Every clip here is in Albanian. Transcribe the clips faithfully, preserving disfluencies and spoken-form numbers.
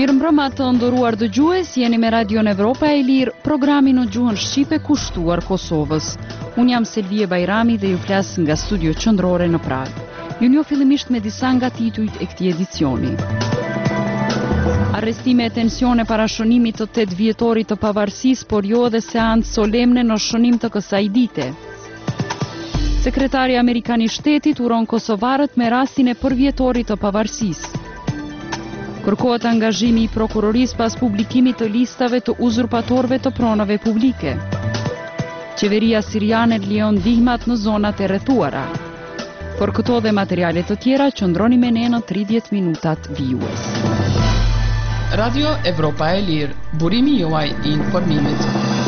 Mirëmbrëma të nderuar dëgjues, jeni me Radion Evropa e Lirë, programi në gjuhën shqipe kushtuar Kosovës. Unë jam Selvie Bajrami dhe ju flas nga studio qendrore në Prag. Ju njoh fillimisht me disa nga titujt e këtij edicioni. Arrestime e tensione para shënimit të tetë vjetorit të pavarësisë, por jo edhe seancë solemne në shënim të kësaj dite. Sekretari Amerikan i Shtetit uron kosovarët me rastin e përvjetorit të pavarësisë. Kërkohet angazhimi i prokurorisë pas publikimit të listave të uzurpatorëve të pronave publike. Qeveria siriane lejon ndihmat në zonat e rrethuara. Për këto dhe materiale të tjera, qëndroni me ne në tridhjetë minutat vijues. Radio Evropa e Lirë, burimi juaj i informimit.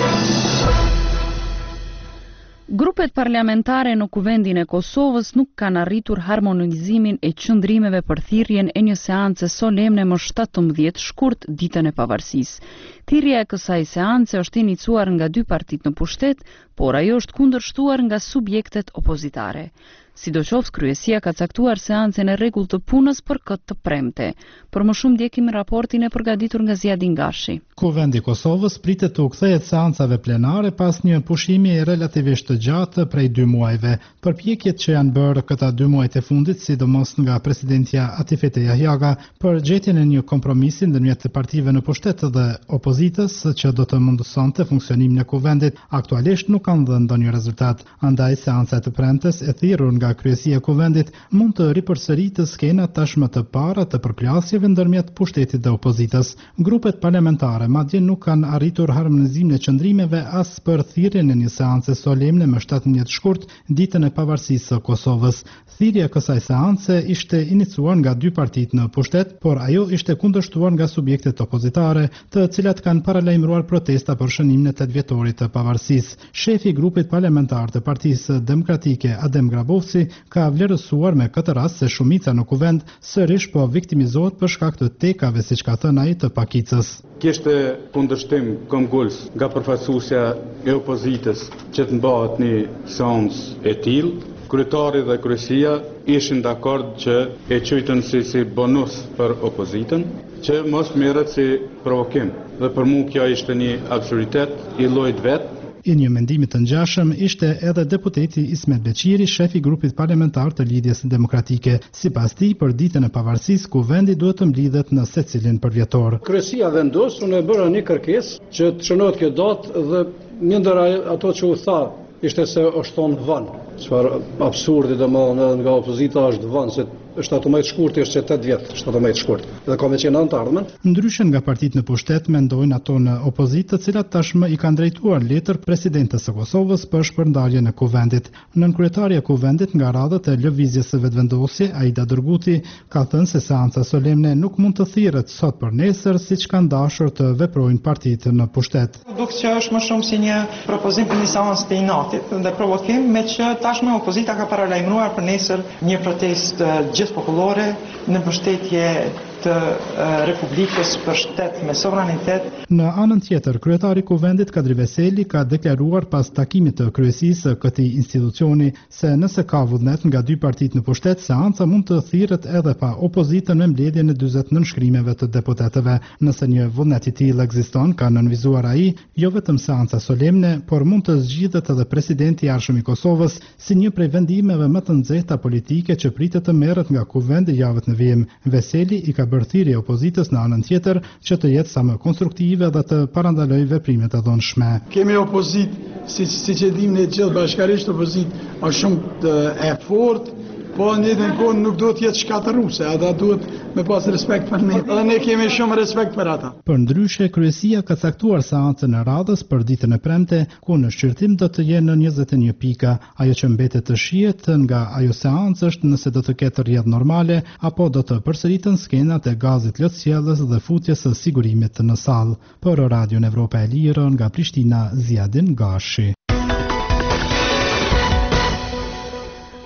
Grupet parlamentare në kuvendin e Kosovës nuk kanë arritur harmonizimin e qëndrimeve për thirrjen e një seance solemne më shtatëmbëdhjetë shkurt, ditën e pavarësisë. Thirrja e kësaj seance është iniciuar nga dy partitë në pushtet, por ajo është kundërshtuar nga subjektet opozitare. Sidoqoftë, kryesia ka caktuar seancën e rregullt të punës për këtë të premte. Për më shumë ndjekim raportin e përgatitur nga Zjadin Gashi. Kuvendi i Kosovës pritet të u kthehet seancave plenare pas një pushimi relativisht të gjatë prej dy muajve. Përpjekjet që janë bërë këta dy muajt e fundit, sidomos nga presidentja Atifete Jahjaga, për gjetjen e një kompromisi ndërmjet të partive në pushtet dhe opozitës që do të mundësonte funksionimin e kuvendit, aktualisht nuk kanë dhënë ndonjë rezultat. Andaj seanca e të premtes e thirrur nga kryesia e kuvendit mund të ripërsëritë skenat tashmë të para të përplasjeve ndërmjet pushtetit dhe opozitës. Grupet parlamentare madje nuk kanë arritur harmonizimin e qëndrimeve as për thirrjen e një seance solemne më shtatëmbëdhjetë shkurt, ditën e pavarësisë së Kosovës. Thirrja e kësaj seance ishte iniciuar nga dy partitë në pushtet, por ajo ishte kundërshtuar nga subjektet opozitare, të cilat kanë paralajmëruar protesta për shënimin e tetë vjetorit të pavarësisë. Shefi i grupit parlamentar të Partisë Demokratike, Adem Grabovci, ka vlerësuar me këtë rast se shumica në kuvend sërish po viktimizohet për shkak të tekave, siç ka thënë ai, të pakicës. Kishte kundërshtim këmbgulës nga përfaqësuesja e opozitës që të mbahet një seancë e tillë. Kryetari dhe kryesia ishin dakord që e quajtën si, si bonus për opozitën, që mos merret si provokim. Dhe për mua kjo ishte një absurditet i llojit vet. I një mendimi të ngjashëm ishte edhe deputeti Ismet Beqiri, shefi i grupit parlamentar të Lidhjes Demokratike. Sipas tij, për ditën e pavarësisë, kuvendi duhet të mblidhet në secilin përvjetor. Kryesia vendos, unë e bëra një kërkesë që të shënohet kjo datë dhe një ndër ato që u tha ishte se është thonë vënë. Çfarë absurdi domosdoshmë nga opozita është vënë se shtatëmbëdhjetë shkurt është që tetë vjet, shtatëmbëdhjetë shkurt. Dhe ka me qenë antarmen. Ndryshe nga partitë në pushtet, mendojnë ato në opozitë, të cilat tashmë i kanë drejtuar letër presidentes së Kosovës për shpërndarjen e kuvendit. Nënkryetaria e kuvendit nga radhët e lëvizjes së vetëvendosje, Aida Dërguti, ka thënë se seanca solemne nuk mund të thirret sot për nesër, siç kanë dashur të veprojnë partitë në pushtet. Duk që është më shumë si një propozim për një seancë të inatit dhe provokim, me që tashmë opozita ka paralajmëruar për nesër një protestë gjithë popullore në mbështetje të uh, Republikës për shtet me sovranitet. Në anën tjetër, kryetari i kuvendit Kadri Veseli ka deklaruar pas takimit të kryesisë së këtij institucioni se nëse ka vullnet nga dy partitë në pushtet, seanca mund të thirret edhe pa opozitën me mbledhjen e dyzet nënshkrimeve të deputetëve. Nëse një vullnet i tillë ekziston, ka nënvizuar ai, jo vetëm seanca solemne, por mund të zgjidhet edhe presidenti i arshëm i Kosovës si një prej vendimeve më të nxehta politike që pritet të merret nga kuvendi javët në vijim. Veseli i ka bërë thirrje opozitës në anën tjetër që të jetë sa më konstruktive dhe të parandalojë veprimet e dhunshme. Kemi opozitë, si siç e dimë ne gjithë bashkërisht, opozitë është shumë e fortë, po në njëjtën kohë nuk duhet të jetë shkatërruese, ata duhet me pas respekt për ne. Dhe ne kemi shumë respekt për ata. Për ndryshe, kryesia ka caktuar seancën e radhës për ditën e premte, ku në shqyrtim do të jenë në njëzet e një pika. Ajo që mbetet të shihet nga ajo seancë është nëse do të ketë rrjedhë normale apo do të përsëriten skenat e gazit lotësjellës dhe futjes së sigurimit në sallë. Për Radion Evropa e Lirë nga Prishtina, Zjadin Gashi.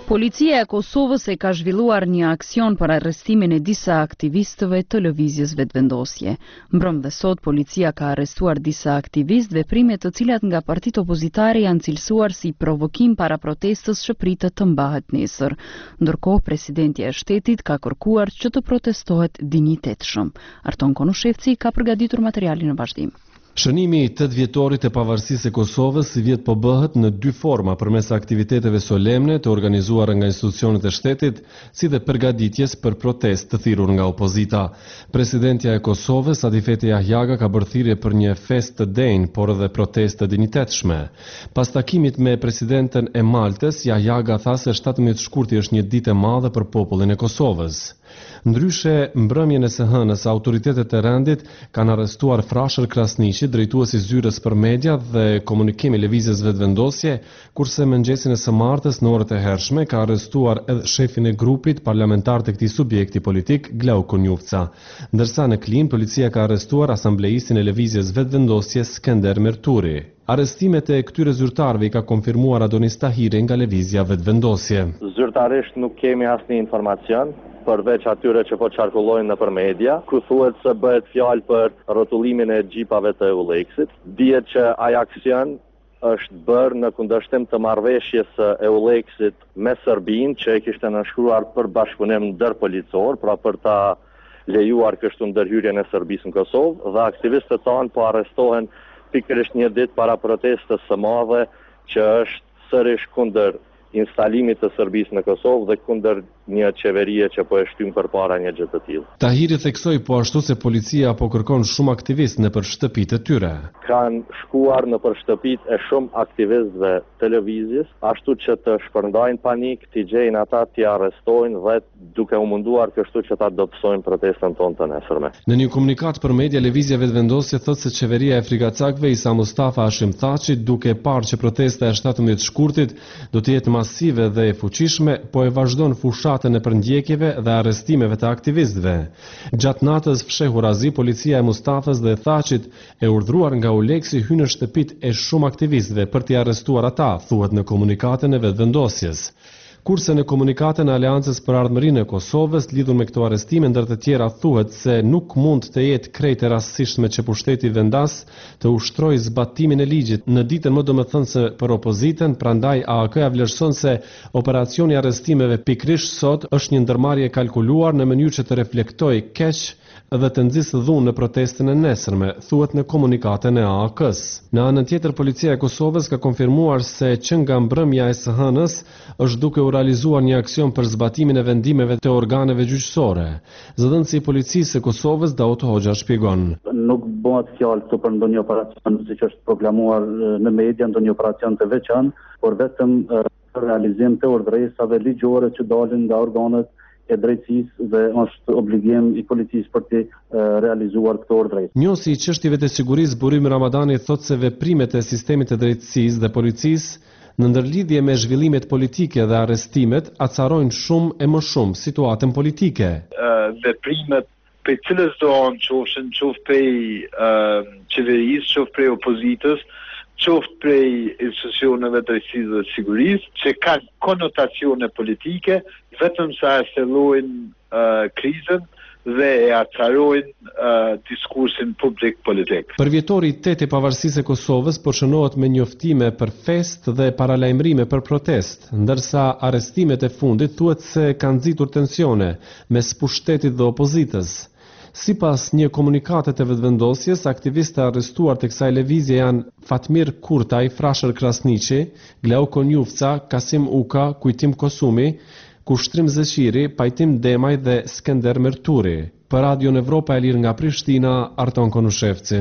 Policia e Kosovës e ka zhvilluar një aksion për arrestimin e disa aktivistëve të lëvizjes vetëvendosje. Mbrëm dhe sot, policia ka arrestuar disa aktivistë, veprime të cilat nga partitë opozitare janë cilësuar si provokim para protestës që pritet të mbahet nesër. Ndërkohë, presidenti e shtetit ka kërkuar që të protestohet dinjitetshëm. Arton Konushevci ka përgatitur materialin në vazhdim. Shënimi i tetëdhjetë vjetorit të pavarësisë e Kosovës si vjet po bëhet në dy forma, përmes aktiviteteve solemne të organizuara nga institucionet e shtetit, si dhe përgatitjes për protestë të thirrur nga opozita. Presidentja e Kosovës, Atifete Jahjaga, ka bërë thirrje për një festë të denjë, por edhe protestë të dinjitetshme. Pas takimit me presidenten e Maltës, Jahjaga tha se shtatëmbëdhjetë shkurti është një ditë e madhe për popullin e Kosovës. Ndryshe, mbrëmjen e së hënës, autoritetet e rendit kanë arrestuar Frashër Krasniqi, drejtuesi zyrës për media dhe komunikim i lëvizjes vetëvendosje, kurse mëngjesin e së martës në orët e hershme ka arrestuar edhe shefin e grupit parlamentar të këtij subjekti politik, Glauko Njufca. Ndërsa në Klim, policia ka arrestuar asambleistin e lëvizjes vetëvendosje Skender Merturi. Arrestimet e këtyre zyrtarëve i ka konfirmuar Adonis Tahiri nga lëvizja vetëvendosje. Zyrtarisht nuk kemi asnjë informacion përveç atyre që po qarkullojnë në për media, ku thuhet se bëhet fjalë për rrotullimin e xhipave të Eulexit. Dihet që ai aksion është bërë në kundërshtim të marrëveshjes së Eulexit me Serbinë, që e kishte nënshkruar për bashkëpunim ndërpolicor, pra për ta lejuar kështu ndërhyrjen e Serbisë në Kosovë, dhe aktivistët tanë po arrestohen pikërisht një ditë para protestës së madhe që është sërish kundër instalimit të Serbisë në Kosovë dhe kundër një qeverie që po e shtym përpara një gjë të tillë. Tahiri theksoi po ashtu se policia po kërkon shumë aktivistë nëpër shtëpitë e tyre. Kanë shkuar nëpër shtëpitë e shumë aktivistëve të lëvizjes, ashtu që të shpërndajnë panik, t'i gjejnë ata, t'i arrestojnë dhe duke u munduar kështu që ta dobësojnë protestën tonë të nesërme. Në një komunikat për media, lëvizja vetëvendosje thotë se qeveria e frikacakëve Isa Mustafa Hashim Thaçi, duke parë që protesta e shtatëmbëdhjetë shkurtit do të jetë masive dhe e fuqishme, po e vazhdon fushatën e përndjekjeve dhe arrestimeve të aktivistëve. Gjatë natës fshehur azi, policia e Mustafës dhe Thaçit e urdhruar nga Uleksi hyn në shtëpitë e shumë aktivistëve për t'i arrestuar ata, thuhet në komunikatën e vetëvendosjes. Kurse në komunikatën e Aleancës për Ardhmërinë e Kosovës, lidhur me këto arrestime, ndër të tjera thuhet se nuk mund të jetë krejt e rastësishme që pushteti vendas të ushtrojë zbatimin e ligjit në ditën më domethënëse për opozitën, prandaj A A K-ja vlerëson se operacioni i arrestimeve pikërisht sot është një ndërmarrje kalkuluar në mënyrë që të reflektojë keq dhe të nxjisë dhunë në protestën e nesërme, thuhet në komunikatën e A A K-s. Në anën tjetër, policia e Kosovës ka konfirmuar se që nga mbrëmja e së hënës është duke u realizuar një aksion për zbatimin e vendimeve të organeve gjyqësore. Zëdhënësi i policisë së Kosovës, Daut Hoxha, shpjegon. Nuk bëhet fjalë të për ndonjë operacion siç është proklamuar në media, ndonjë operacion të veçantë, por vetëm realizim të urdhëresave ligjore që dalin nga organet e drejtësisë dhe është obligim i policisë për të realizuar këto urdhëresa. Njohësi i çështjeve të sigurisë Burim Ramadani thotë se veprimet e sistemit të drejtësisë dhe policisë në ndërlidhje me zhvillimet politike dhe arrestimet acarojnë shumë e më shumë situatën politike. Uh, veprimet për cilës do anë qofshin, qoftë prej uh, qeverisë, qoftë prej opozitës, qoftë prej institucioneve drejtësisë dhe sigurisë, që kanë konotacione politike, vetëm sa e thellojnë uh, krizën dhe e acarojnë uh, diskursin publik politik. Për vjetori i tetë i pavarësisë e Kosovës po shënohet me njoftime për fest dhe paralajmërime për protest, ndërsa arrestimet e fundit thuhet se kanë nxitur tensione mes pushtetit dhe opozitës. Sipas një komunikate të vetëvendosjes, aktivistë arrestuar të kësaj lëvizje janë Fatmir Kurtaj, Frashër Krasniqi, Glauko Njufca, Kasim Uka, Kujtim Kosumi, Kushtrim Zeqiri, Pajtim Demaj dhe Skender Merturi. Për Radion Evropa e Lirë nga Prishtina, Arton Konushevci.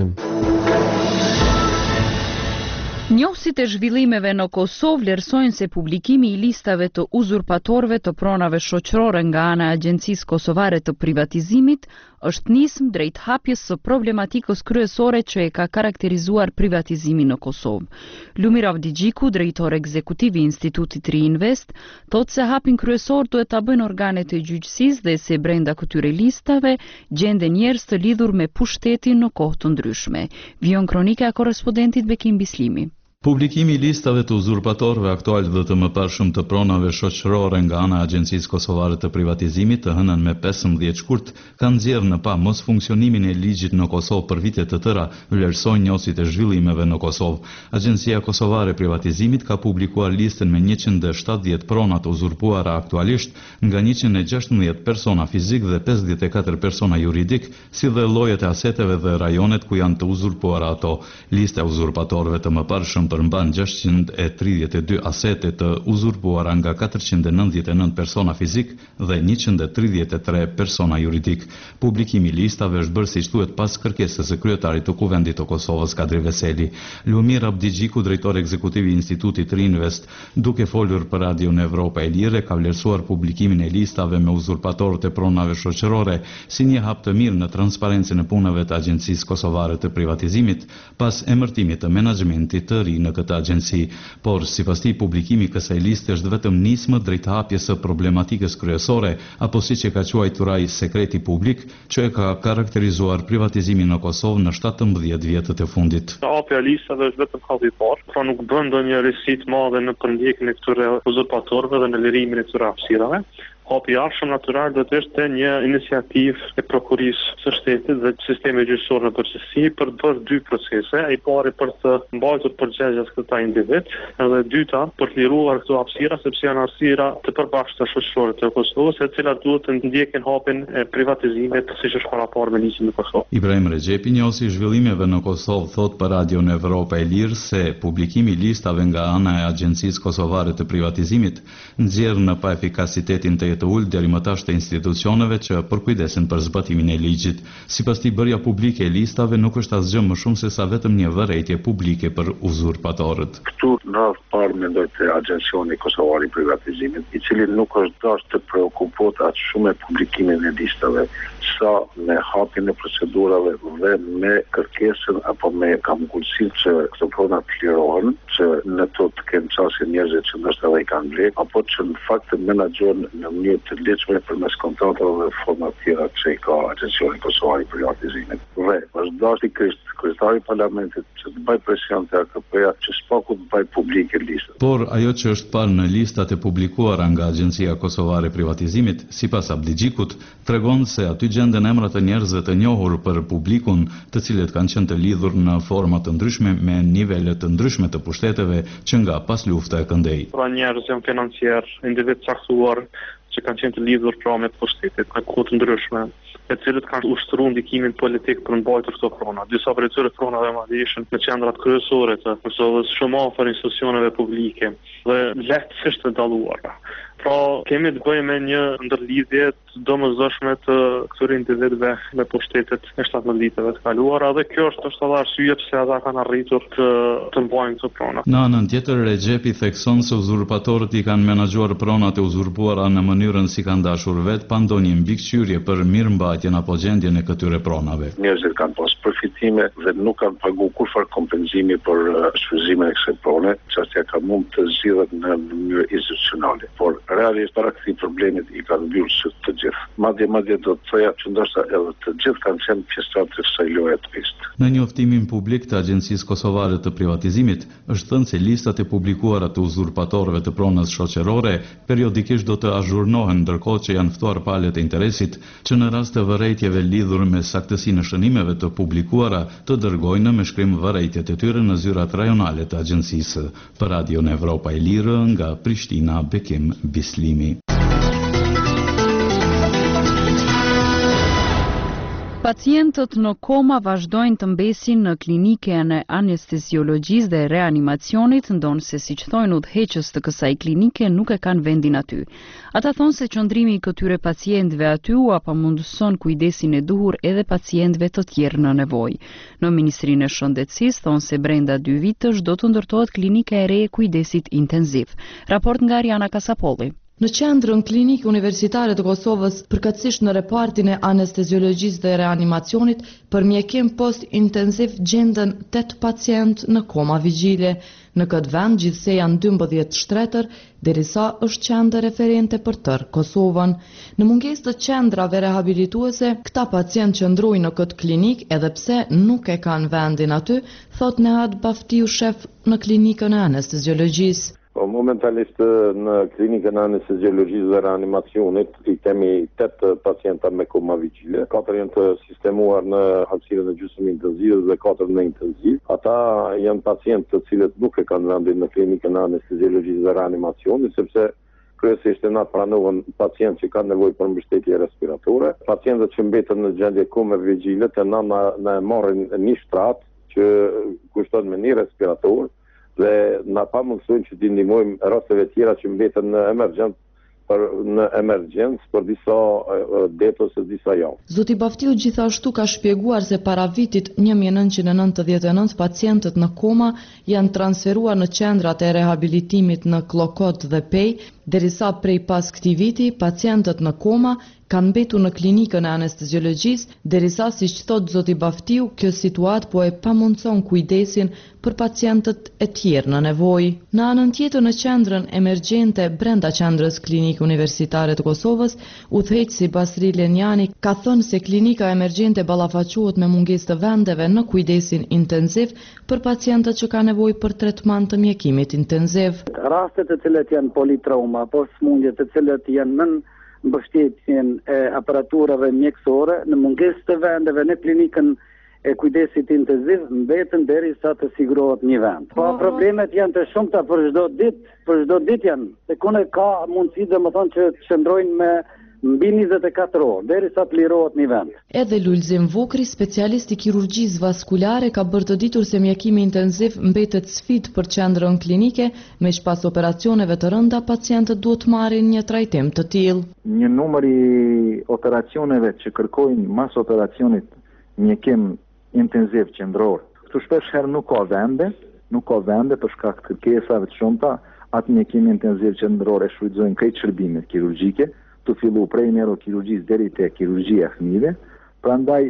Njohësit e zhvillimeve në Kosovë vlerësojnë se publikimi i listave të uzurpatorëve të pronave shoqërore nga ana e Agjencisë Kosovare të Privatizimit është nismë drejt hapjes së problematikës kryesore që e ka karakterizuar privatizimin në Kosovë. Lumir Avdigjiku, drejtor ekzekutiv i Institutit Reinvest, thotë se hapin kryesor duhet ta bëjnë organet e gjyqësisë dhe se brenda këtyre listave gjenden njerëz të lidhur me pushtetin në kohë të ndryshme. Vion kronika e korrespondentit Bekim Bislimi. Publikimi i listave të uzurpatorëve aktual dhe të mëparshëm të pronave shoqërore nga ana e Agjencisë Kosovare të Privatizimit të hënën me pesëmbëdhjetë shkurt ka nxjerrë në pa mos funksionimin e ligjit në Kosovë për vite të tëra, vlerësojnë njohësit e zhvillimeve në Kosovë. Agjencia Kosovare e Privatizimit ka publikuar listën me njëqind e shtatëdhjetë prona të uzurpuara aktualisht nga njëqind e gjashtëmbëdhjetë persona fizik dhe pesëdhjetë e katër persona juridik, si dhe llojet e aseteve dhe rajonet ku janë të uzurpuara ato. Lista e uzurpatorëve të mëparshëm përmban gjashtëqind e tridhjetë e dy asete të uzurpuara nga katërqind e nëntëdhjetë e nëntë persona fizik dhe njëqind e tridhjetë e tre persona juridik. Publikimi i listave është bërë siç thuhet pas kërkesës së kryetarit të Kuvendit të Kosovës Kadri Veseli. Lumir Abdigjiku, drejtori ekzekutiv i Institutit Rinvest, duke folur për Radion Evropa e Lirë, ka vlerësuar publikimin e listave me uzurpatorët e pronave shoqërore si një hap të mirë në transparencën e punëve të Agjencisë Kosovare të Privatizimit pas emërtimit të menaxhmentit të ri në këtë agjenci, por sipas tij publikimi i kësaj liste është vetëm nismë drejt hapjes së problematikës kryesore, apo siç e ka quajtur ai sekreti publik, që e ka karakterizuar privatizimin në Kosovë në shtatëmbëdhjetë vjetët e fundit. Hapja e listave është vetëm halli i parë, pra nuk bën ndonjë risi të madhe në përndjekjen e këtyre uzurpatorëve dhe në lirimin e këtyre hapësirave. Hapi i ardhshëm natyral do të ishte një iniciativë e prokurisë së shtetit dhe sistemi gjyqësor në përgjithësi për të bërë dy procese, i pari për të mbajtur përgjegjës këta individ, edhe e dyta për të liruar këto hapësira sepse janë hapësira të përbashkëta shoqërore të Kosovës, e cilat duhet të ndjekin hapin e privatizimit siç është parapar me ligjin në Kosovë. Ibrahim Rexhepi, njohësi i zhvillimeve në Kosovë, thot për Radion Evropa e Lirë se publikimi i listave nga ana e Agjencisë Kosovare të Privatizimit nxjerr në pa efikasitetin të të ullë deri më tash të institucioneve që përkujdesin për zbatimin e ligjit. Sipas tij bërja publike e listave nuk është asgjë më shumë se sa vetëm një vërejtje publike për uzurpatorët. Këtu në radhë parë mendoj të Agjencioni Kosovar i Privatizimit, i cili nuk është dashur të preokupohet aq shumë me publikimin e listave, sa me hapjen e procedurave dhe me kërkesën apo me kamgullësinë që këto prona të lirohen, që në to të kenë çështje njerëzit që ndoshta edhe i kanë blerë, apo që në fakt të menaxhojnë në mënyrë të lehtëshme përmes kontratave dhe forma të tjera që i ka Agjencioni Kosovar i Privatizimit. Dhe është dashdikisht kryetari i Parlamentit që të bëj presion te A K P-ja që spaku të bëj publike listën. Por ajo që është parë në listat e publikuara nga Agjencia Kosovare e Privatizimit, sipas Abdigjikut, tregon se aty gjenden emrat e njerëzve të njohur për publikun, të cilët kanë qenë të lidhur në forma të ndryshme me nivele të ndryshme të pushteteve që nga pas lufta e këndej. Pra njerëz janë financier, individ caktuar që kanë qenë të lidhur pra me pushtetit, me kohë të ndryshme, e cilët kanë ushtruar ndikimin politik për mbajtur këto prona. Disa prej këtyre pronave madje ishin në qendrat kryesore të Kosovës, shumë afër institucioneve publike dhe lehtësisht të dalluara. Pra kemi të bëjmë me një ndërlidhje të domosdoshme të këtyre individëve me pushtetet e shtatëmbëdhjetë viteve të kaluara, dhe kjo është është edhe arsye pse ata kanë arritur të të mbajnë këto prona. Në anën tjetër, Rexhepi thekson se uzurpatorët i kanë menaxhuar pronat e uzurpuara në mënyrën si kanë dashur vetë, pa ndonjë mbikëqyrje për mirëmbajtjen apo gjendjen e këtyre pronave. Njerëzit kanë pas përfitime dhe nuk kanë paguar kurfar kompenzimi për shfrytëzimin e kësaj prone, çështja ka mund të zgjidhet në mënyrë institucionale, por realisht para këtij problemit i kanë mbyllur sy të gjithë. Madje madje do të thoya që ndoshta edhe të gjithë kanë qenë pjesëtar të kësaj loje të pistë. Në një uftimin publik të Agjencisë Kosovare të Privatizimit, është thënë se listat e publikuara të uzurpatorëve të pronës shoqërore periodikisht do të azhurnohen, ndërkohë që janë ftuar palët e interesit që në rast të vërejtjeve lidhur me saktësinë e shënimeve të publikuara të dërgojnë me shkrim vërejtjet e tyre në zyrat rajonale të agjencisë. Për Radion Evropa e Lirë, nga Prishtina, Bekim Bislimi. Pacientët në koma vazhdojnë të mbesin në klinikën e anesteziologjisë dhe reanimacionit, ndonse siç thonë udhëheqës të kësaj klinike nuk e kanë vendin aty. Ata thonë se qëndrimi i këtyre pacientëve aty u apamundëson kujdesin e duhur edhe pacientëve të tjerë në nevojë. Në Ministrinë e Shëndetësisë thonë se brenda dy vitësh do të ndërtohet klinika e re e kujdesit intenziv. Raport nga Ariana Kasapolli. Në qendrën klinikë universitare të Kosovës, përkatësisht në repartin e anesteziologjisë dhe reanimacionit, për mjekim post intensiv gjenden tetë pacient në koma vigjile. Në këtë vend gjithsej janë dymbëdhjetë shtretër, derisa është qendër referente për tërë Kosovën. Në mungesë të qendrave rehabilituese, këta pacient qëndrojnë në këtë klinik edhe pse nuk e kanë vendin aty, thot Nehat Baftiu, shef në klinikën e anesteziologjisë. Momentalisht në klinikën e anesteziologjisë dhe reanimacionit i kemi tetë pacienta me koma vigjile, katër janë të sistemuar në hapësirën e gjysmë intenzive dhe katër në intenziv. Ata janë pacientë të cilët nuk e kanë vendin në klinikën e anesteziologjisë dhe reanimacionit, sepse kryesisht e na pranohen pacientë që kanë nevojë për mbështetje respiratore. Pacientët që mbeten në gjendje kome vigjile të na na marrin një shtrat që kushton me një respirator dhe na pa mundësojnë që t'i ndihmojmë rasteve tjera që mbeten në emergjencë për në emergjencë për disa det ose disa javë. Zoti Baftiu gjithashtu ka shpjeguar se para vitit një mijë e nëntëqind e nëntëdhjetë e nëntë pacientët në koma janë transferuar në qendrat e rehabilitimit në Klokot dhe Pej, derisa prej pas këtij viti pacientët në koma kanë mbetur në klinikën e anesteziologjisë, derisa siç thot zoti Baftiu, kjo situatë po e pamundson kujdesin për pacientët e tjerë në nevojë. Në anën tjetër në qendrën emergjente brenda qendrës Klinikë Universitare të Kosovës, udhëheqësi Basri Lenjani ka thënë se klinika emergjente ballafaqohet me mungesë të vendeve në kujdesin intensiv për pacientët që kanë nevojë për tretman të mjekimit intensiv. Rastet të cilat janë politrauma apo smundje të cilat janë nën mbështetjen e aparaturave mjekësore në mungesë të vendeve në klinikën e kujdesit intensiv mbeten derisa të sigurohet një vend. Po problemet janë të shumta për çdo ditë, për çdo ditë janë. Se kone ka mundësi domethënë që të qëndrojnë me mbi njëzet e katër orë derisa të lirohet një vend. Edhe Lulzim Vukri, specialist i kirurgjisë vaskulare, ka bërë të ditur se mjekimi intensiv mbetet sfidë për qendrën klinike, meq pas operacioneve të rënda pacientët duhet marrin një trajtim të tillë. Një numër i operacioneve që kërkojnë mas operacionit mjekim intensiv qendror. Këtu shpesh herë nuk ka vende, nuk ka vende për shkak të kërkesave të shumta, atë mjekim intensiv qendror e shfrytëzojnë krejt shërbimet kirurgjike, të fillu prej neurokirurgjisë deri te kirurgjia e fëmijëve. Prandaj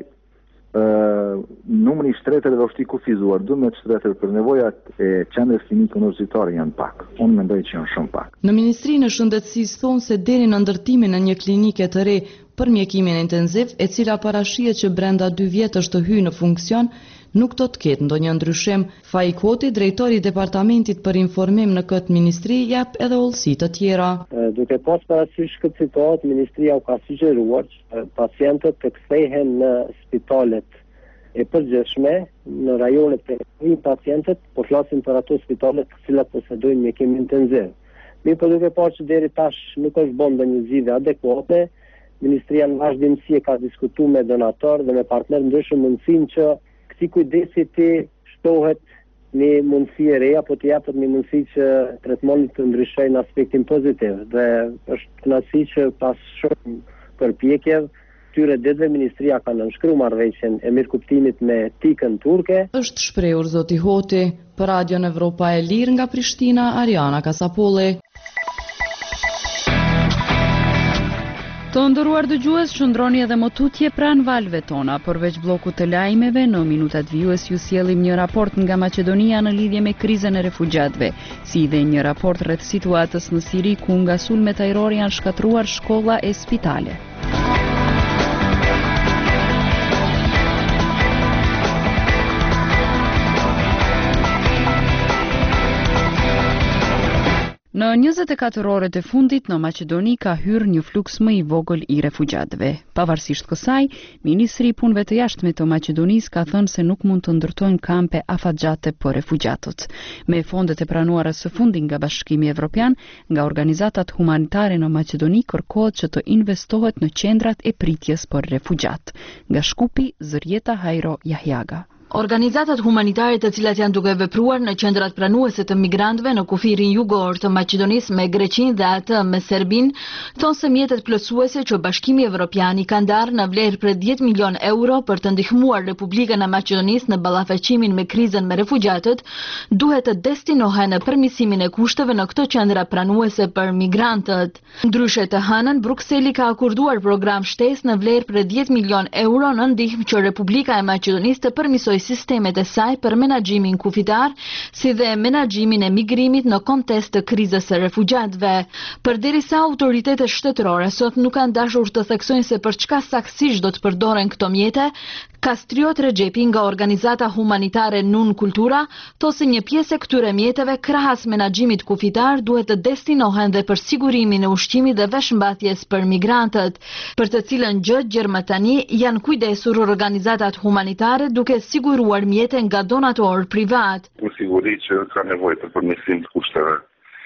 ë numri i shtretërve është i kufizuar, duhet shtretër për nevojat e qendrës klinike universitare janë pak. Unë mendoj që janë shumë pak. Në Ministrinë e Shëndetësisë thonë se deri në ndërtimin e një klinike të re për mjekimin intensiv, e cila parashihet që brenda dy vjetësh të hyjë në funksion, nuk do të ketë ndonjë ndryshim. Faik Hoti, drejtori i departamentit për informim në këtë ministri, jep edhe ullësi të tjera. Duke pas parasysh këtë situatë, ministria u ka sugjeruar që pacientët të kthehen në spitalet e përgjithshme në rajonet të një pacientët, po flasim për ato spitalet të cilat posedojnë mjekim intensiv. Mirë, po duke parë që deri tash nuk është bën ndonjë zgjidhje adekuate, ministria në vazhdimsi e ka diskutuar me donator dhe me partner ndryshëm mundësinë që këtij kujdesi të shtohet një mundësi e re apo të japet një mundësi që tretmani të ndryshojë në aspektin pozitiv. Dhe është kënaqësi që pas shumë përpjekjeve këtyre ditëve ministria ka nënshkruar marrëveshjen e mirëkuptimit me Tikën turke. Është shprehur zoti Hoti. Për Radion Evropa e Lirë nga Prishtina, Ariana Kasapolli. Të nderuar dëgjues, qëndroni edhe më tutje pranë valve tona, përveç bllokut të lajmeve, në minutat vijues ju sjellim një raport nga Maqedonia në lidhje me krizën e refugjatëve, si dhe një raport rreth situatës në Siri ku nga sulmet ajrore janë shkatruar shkolla e spitale. Në njëzet e katër orët e fundit në Maqedoni ka hyrë një fluks më i vogël i refugjatëve. Pavarësisht kësaj, Ministri i Punëve të Jashtme të Maqedonisë ka thënë se nuk mund të ndërtojnë kampe afatgjate për refugjatët. Me fondet e pranuara së fundi nga Bashkimi Evropian, nga organizatat humanitare në Maqedoni kërkohet që të investohet në qendrat e pritjes për refugjat. Nga Shkupi, Zërjeta Hajro Jahjaga. Organizatat humanitare të cilat janë duke vepruar në qendrat pranuese të migrantëve në kufirin jugor të Maqedonisë me Greqinë dhe atë me Serbinë, thonë se mjetet plotësuese që Bashkimi Evropian i ka ndarë në vlerë për dhjetë milion euro për të ndihmuar Republikën e Maqedonisë në ballafaqimimin me krizën me refugjatët, duhet të destinohen në përmirësimin e kushteve në këto qendra pranuese për migrantët. Ndryshe të hënën, Brukseli ka akorduar program shtesë në vlerë për dhjetë milion euro në ndihmë që Republika e Maqedonisë të përmirësojë sistemet e saj për menaxhimin kufitar, si dhe menaxhimin e migrimit në kontest të krizës së refugjatëve. Përderisa autoritetet shtetërore sot nuk kanë dashur të theksojnë se për çka saktësisht do të përdoren këto mjete, Kastriot Rexhepi nga organizata humanitare Nun Kultura thosë se një pjesë e këtyre mjeteve krahas menaxhimit kufitar duhet të destinohen dhe për sigurimin e ushqimit dhe veshmbathjes për migrantët, për të cilën gjë gjermë tani janë kujdesur organizatat humanitare duke siguruar mjete nga donator privat. Për siguri që ka nevojë për përmirësim të kushteve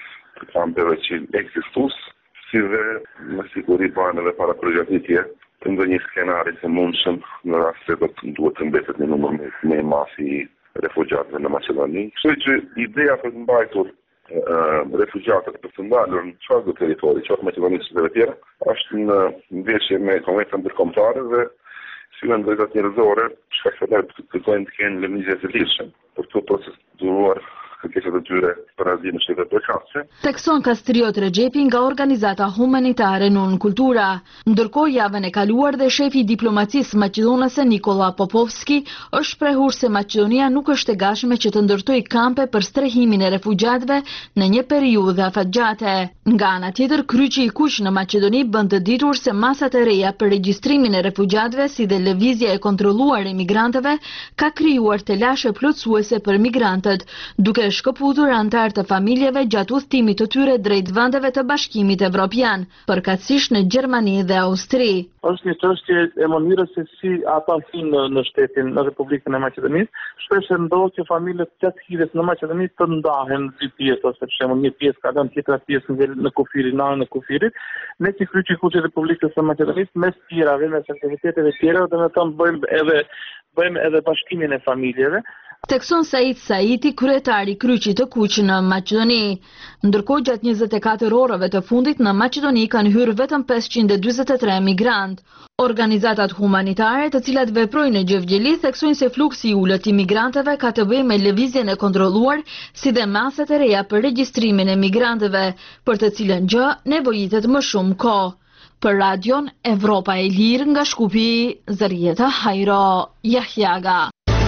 të kampeve që ekzistus, si dhe me siguri bëhen edhe para përgatitje të ndonjë skenari të mundshëm në rast se do të duhet të mbetet një numër më më i madh i refugjatëve në Maqedoni. Kështu që ideja për të mbajtur refugjatët për të ndalur në çfarëdo territori, qoftë Maqedonisë dhe të tjera, është në ndeshje me konvencion ndërkombëtare dhe syren drejtat njerëzore, shkak se ata kërkojnë të kenë lëvizje të lirshme për të proceduruar kërkesat e tyre për azil në shtetet përkatëse. Tekson Kastriot Rexhepi nga organizata humanitare Nun Kultura. Ndërkohë javën e kaluar dhe shefi i diplomacisë maqedonase Nikola Popovski është shprehur se Maqedonia nuk është e gatshme që të ndërtojë kampe për strehimin e refugjatëve në një periudhë afatgjate. Nga ana tjetër, kryqi i kuq në Maqedoni bën të ditur se masat e reja për regjistrimin e refugjatëve si dhe lëvizja e kontrolluar e migrantëve ka krijuar telashe plotësuese për migrantët, duke shkëputur antar të familjeve gjatë udhëtimit të tyre drejt vendeve të Bashkimit Evropian, përkatësisht në Gjermani dhe Austri. Është një çështje e mënyrës se si ata hyjnë në, në shtetin, në Republikën e Maqedonisë. Shpesh ndodh që familjet gjatë hyrjes në Maqedoni të ndahen dy pjesë, ose për shembull një pjesë ka lënë tjetra pjesë në, në kufirin, në anën e kufirit. Ne si kryqi i kuq i Republikës së Maqedonisë, mes tjerave, mes aktiviteteve tjera, do të thonë bëjmë edhe bëjmë edhe bashkimin e familjeve. Tekson Said Saiti, kryetari i kryqit të kuq në Maqedoni. Ndërkohë gjatë njëzet e katër orëve të fundit në Maqedoni kanë hyrë vetëm pesëqind e dyzet e tre migrant. Organizatat humanitare, të cilat veprojnë në Gjevgjeli, theksojnë se fluksi i ulët i migrantëve ka të bëjë me lëvizjen e kontrolluar, si dhe masat e reja për regjistrimin e migrantëve, për të cilën gjë nevojitet më shumë kohë. Për radion Evropa e Lirë nga Shkupi, Zërieta Hajro Jahjaga.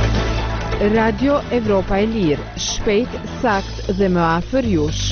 Radio Evropa e Lirë, shpejt, sakt dhe më afër jush.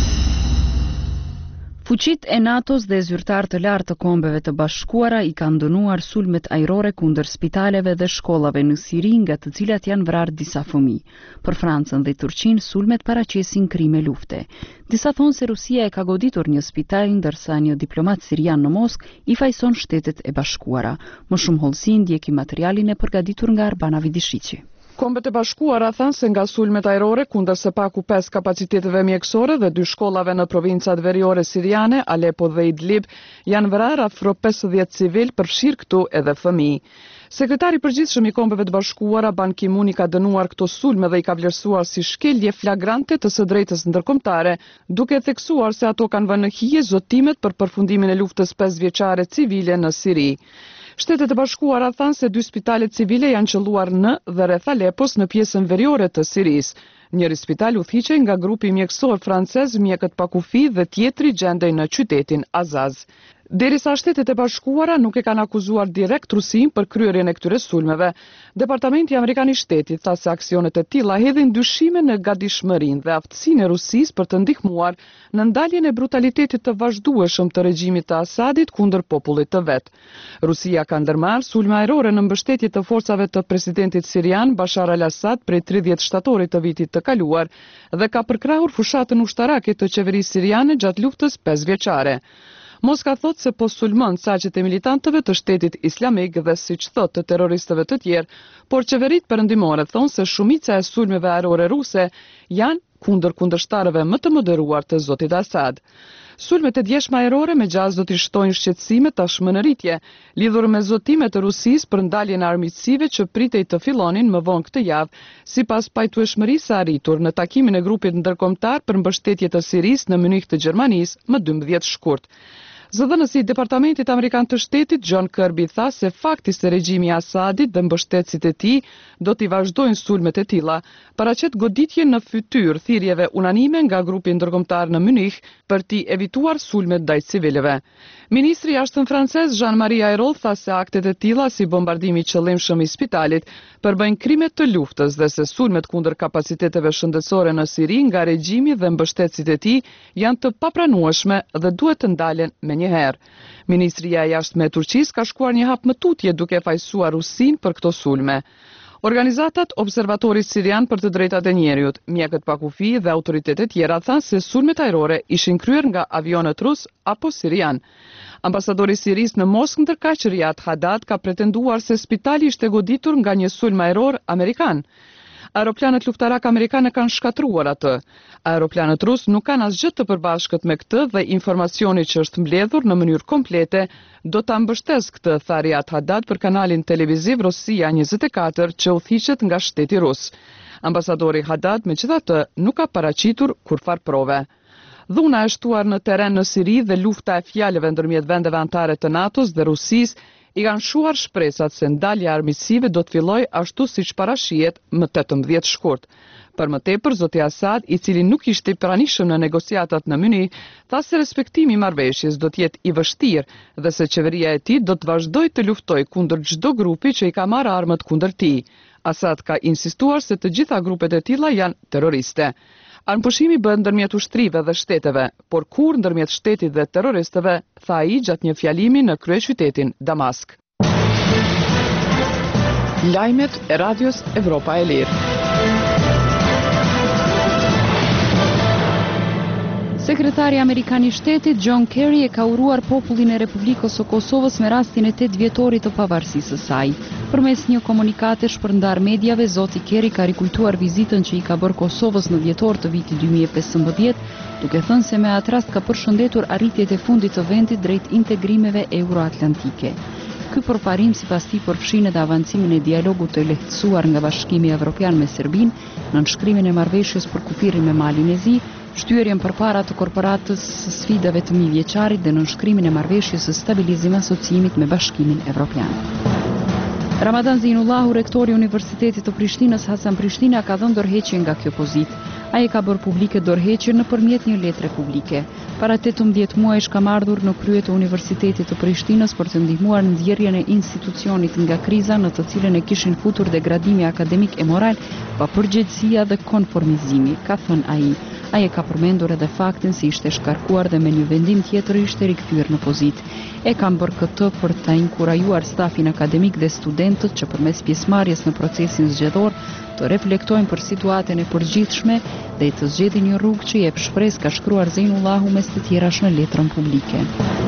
Fuqit e NATO-s dhe zyrtar të lartë të Kombeve të Bashkuara i kanë dënuar sulmet ajrore kundër spitaleve dhe shkollave në Siri, nga të cilat janë vrarë disa fëmijë. Për Francën dhe Turqinë, sulmet paraqesin krime lufte. Disa thonë se Rusia e ka goditur një spital, ndërsa një diplomat sirian në Moskë i fajson Shtetet e Bashkuara. Më shumë hollësi ndjeki materialin e përgatitur nga Arbana Vidishiqi. Kombet e Bashkuara thanë se nga sulmet ajrore kundër së paku pesë kapaciteteve mjekësore dhe dy shkollave në provincat veriore siriane, Aleppo dhe Idlib, janë vrarë afro pesëdhjetë civil, përfshirë këtu edhe fëmijë. Sekretari i përgjithshëm i Kombeve të Bashkuara Ban Ki-moon i ka dënuar këto sulme dhe i ka vlerësuar si shkelje flagrante të së drejtës ndërkombëtare, duke theksuar se ato kanë vënë në hije zotimet për përfundimin e luftës pesëvjeçare civile në Siri. Shtetet e Bashkuara thanë se dy spitale civile janë qelluar në dhe rreth Aleppos në pjesën veriore të Sirisë. Njëri spital udhëhiqej nga grupi mjekësor francez Mjekët pa kufi dhe tjetri gjendej në qytetin Azaz. Derisa Shtetet e Bashkuara nuk e kanë akuzuar direkt Rusinë për kryerjen e këtyre sulmeve, Departamenti Amerikan i Shtetit tha se aksionet e tilla hedhin dyshime në gatishmërinë dhe aftësinë e Rusisë për të ndihmuar në ndaljen e brutalitetit të vazhdueshëm të regjimit të Asadit kundër popullit të vet. Rusia ka ndërmarrë sulme ajrore në mbështetje të forcave të presidentit sirian Bashar al-Assad prej tridhjetë shtatorit të vitit të kaluar dhe ka përkrahur fushatën ushtarake të qeverisë siriane gjatë luftës pesëvjeçare. Moska thot se po sulmon saqet e militantëve të Shtetit Islamik dhe siç thot të terroristëve të tjerë, por qeveritë perëndimore thonë se shumica e sulmeve ajrore ruse janë kundër kundërshtarëve më të moderuar të zotit Asad. Sulmet e djeshme ajrore me gjaz do t'i shtojnë shqetësime tashmë në rritje, lidhur me zotimet të Rusisë për ndaljen e armiqësive që pritej të fillonin më vonë këtë javë, sipas pajtueshmërisë së arritur në takimin e grupit ndërkombëtar për mbështetje të Sirisë në Munich të Gjermanisë më dymbëdhjetë shkurt. Zëdhënësi i Departamentit Amerikan të Shtetit John Kirby tha se fakti se regjimi i Asadit dhe mbështetësit e tij do t'i vazhdojnë sulmet e tilla, paraqet goditje në fytyrë thirrjeve unanime nga grupi ndërkombëtar në Munich për t'i evituar sulmet ndaj civilëve. Ministri i Jashtëm francez Jean-Marie Ayrault tha se aktet e tilla si bombardimi i qëllimshëm i spitalit përbëjnë krime të luftës dhe se sulmet kundër kapaciteteve shëndetësore në Siri nga regjimi dhe mbështetësit e tij janë të papranueshme dhe duhet të ndalen menjëherë. Ministria e Jashtme e Turqisë ka shkuar një hap më tutje duke fajsuar Rusinë për këto sulme. Organizatat Observatorit Sirian për të drejtat e njerëzit, mjekët pa kufi dhe autoritetet tjera thanë se sulmet ajrore ishin kryer nga avionët rus apo sirian. Ambasadori i Sirisë në Moskë ndërkaq Riyad Haddad ka pretenduar se spitali ishte goditur nga një sulm ajror amerikan. Aeroplanet luftarak amerikane kanë shkatruar atë. Aeroplanet rus nuk kanë asgjë të përbashkët me këtë dhe informacioni që është mbledhur në mënyrë komplete do ta mbështes këtë, tha Riyad Haddad për kanalin televiziv Rosia njëzet e katër që udhëhiqet nga shteti rus. Ambasadori Haddad megjithatë nuk ka paraqitur kurfar prove. Dhuna e shtuar në terren në Siri dhe lufta e fjalëve ndërmjet vendeve anëtare të NATO-s dhe Rusisë i kanë shuar shpresat se ndalja e armiqësive do të fillojë ashtu siç parashihet më tetëmbëdhjetë shkurt. Për më tepër, zoti Asad, i cili nuk ishte i pranishëm në negociatat në Munich, tha se respektimi i marrëveshjes do të jetë i vështirë dhe se qeveria e tij do të vazhdojë të luftojë kundër çdo grupi që i ka marrë armët kundër tij. Asad ka insistuar se të gjitha grupet e tilla janë terroriste. Armëpushimi bëhet ndërmjet ushtrive dhe shteteve, por kur ndërmjet shtetit dhe terroristëve, tha ai gjatë një fjalimi në kryeqytetin Damask. Lajmet e Radios Evropa e Lirë. Sekretari Amerikan i Shtetit John Kerry e ka uruar popullin e Republikës së Kosovës me rastin e tetë vjetorit të pavarësisë së saj. Përmes një komunikate shpërndar mediave, zoti Kerry ka rikultuar vizitën që i ka bërë Kosovës në dhjetor të vitit dy mijë e pesëmbëdhjetë, duke thënë se me atë rast ka përshëndetur arritjet e fundit të vendit drejt integrimeve euroatlantike. Ky përparim sipas tij përfshin edhe avancimin e dialogut të lehtësuar nga Bashkimi Evropian me Serbinë, nënshkrimin e marrëveshjes për kufirin me Malin e Zi, shtyerjen përpara të korporatës së sfidave të mijëvjeçarit dhe nënshkrimin e marrëveshjes së stabilizim asociimit me Bashkimin Evropian. Ramadan Zinullahu, rektori i Universitetit të Prishtinës Hasan Prishtina, ka dhënë dorëheqje nga kjo pozitë. Ai ka bërë publike dorëheqjen nëpërmjet një letre publike. Para tetëmbëdhjetë muajsh kam ardhur në krye të Universitetit të Prishtinës për të ndihmuar në nxjerrjen e institucionit nga kriza në të cilën e kishin futur degradimi akademik e moral, papërgjegjësia dhe konformizimi, ka thënë ai. Ai e ka përmendur edhe faktin se ishte shkarkuar dhe me një vendim tjetër ishte rikthyer në pozitë. E kam bërë këtë për ta inkurajuar stafin akademik dhe studentët që përmes pjesëmarrjes në procesin zgjedhor të reflektojnë për situatën e përgjithshme dhe të zgjedhin një rrugë që jep shpresë, ka shkruar Zeinullahu mes të tjerash në letrën publike.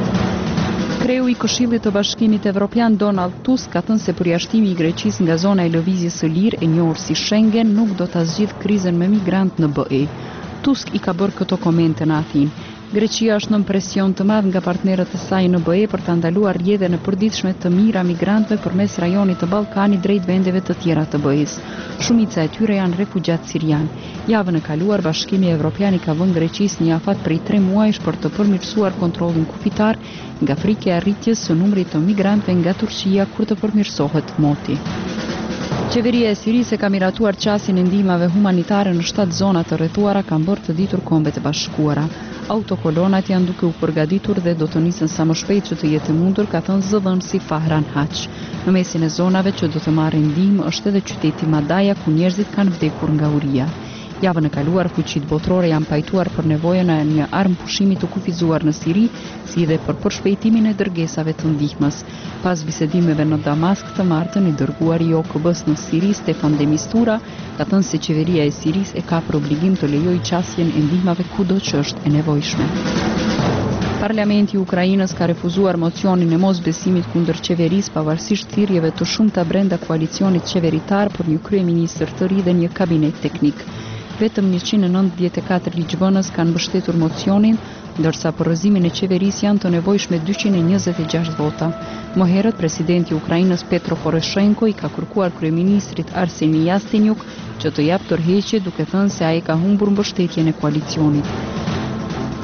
Kreu i Këshillit të Bashkimit Evropian Donald Tusk ka thënë se përjashtimi i Greqisë nga zona e lëvizjes së lirë e njohur si Schengen nuk do ta zgjidhë krizën me migrantë në B E. Tusk i ka bërë këto komente në Athinë. Greqia është nën presion të madh nga partnerët e saj në B E për ta ndaluar rrjedhjen e përditshme të mijëra migrantëve përmes rajonit të Ballkanit drejt vendeve të tjera të B E-s. Shumica e tyre janë refugjat sirian. Javën e kaluar Bashkimi Evropian i ka vënë Greqisë një afat prej tre muajsh për të përmirësuar kontrollin kufitar nga frika e arritjes së numrit të migrantëve nga Turqia kur të përmirësohet moti. Qeveria e Sirisë ka miratuar qasjen e ndihmave humanitare në shtatë zona të rrethuara, kanë bërë të ditur Kombet e Bashkuara. Autokolonat janë duke u përgatitur dhe do të nisen sa më shpejt që të jetë mundur, ka thënë zëdhënësi Fahran Haq. Në mesin e zonave që do të marrin ndihmë është edhe qyteti Madaja, ku njerëzit kanë vdekur nga uria. Javën e kaluar fuqitë botërore janë pajtuar për nevojën e një armë pushimi të kufizuar në Siri, si dhe për përshpejtimin e dërgesave të ndihmës. Pas bisedimeve në Damask të martën, i dërguari i O K B-s në Siri, Stefan de Mistura, ka thënë se qeveria e Sirisë e ka për obligim të lejojë qasjen e ndihmave kudo që është e nevojshme. Parlamenti i Ukrainës ka refuzuar mocionin e mosbesimit kundër qeverisë pavarësisht thirrjeve të shumta brenda koalicionit qeveritar për një kryeministër të ri dhe një kabinet teknik. Vetëm njëqind e nëntëdhjetë e katër ligjvënës kanë mbështetur mocionin, ndërsa për rrëzimin e qeverisë janë të nevojshme dyqind e njëzet e gjashtë vota. Më herët, presidenti i Ukrainës Petro Poroshenko i ka kërkuar kryeministrit Arseni Yatsenyuk që të japë tërheqje, duke thënë se ai ka humbur mbështetjen e koalicionit.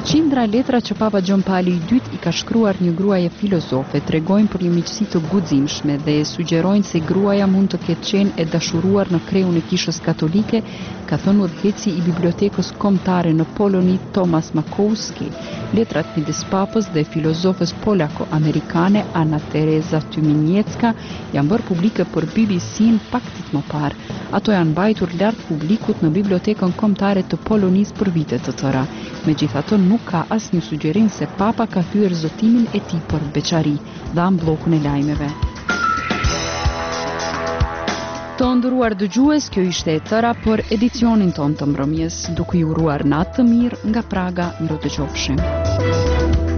Qindra e letra që Papa Gjon Pali i dytë i ka shkruar një gruaje filozofe tregojnë për një miqësi të guximshme dhe e sugjerojnë se gruaja mund të ketë qenë e dashuruar në kreun e kishës katolike, ka thënë udhëheci i bibliotekës kombëtare në Poloni Tomasz Makowski. Letrat midis papës dhe filozofës polako-amerikane Anna Teresa Tyminiecka janë bërë publike për B B C-n pak ditë më parë. Ato janë mbajtur lart publikut në bibliotekën kombëtare të Polonisë për vite të tëra. Megjithatë nuk ka asnjë sugjerim se Papa ka thyer zotimin e tij për beqari, dha bllokun e lajmeve. Të nderuar dëgjues, kjo ishte e tëra për edicionin ton të mbrëmjes. Duke ju uruar natë të mirë nga Praga, mirë të qofshim.